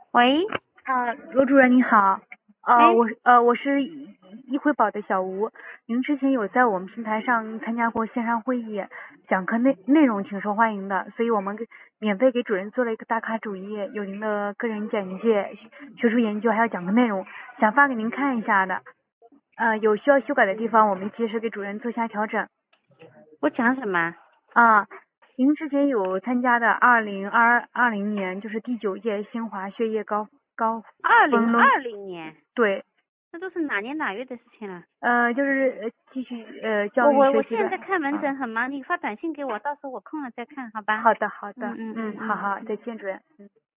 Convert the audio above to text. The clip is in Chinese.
喂， 罗主任你好， 哎， 我是一辉宝的小吴，您之前有在我们平台上参加过线上会议，讲课内容挺受欢迎的，所以我们免费给主任做了一个打卡主页，有您的个人简介、学术研究还有讲课内容，想发给您看一下的。有需要修改的地方，我们及时给主任做下调整。 我讲什么？ 啊，您之前有参加的2020年就是第9届新华血液高二零峰论， 二零年， 对。 那都是哪年哪月的事情了？ 就是继续教育我我学习的。 我现在在看门诊，很忙，你发短信给我，到时候我空了再看，好吧？ 好的好的， 嗯嗯嗯好嗯。 好，再见主任。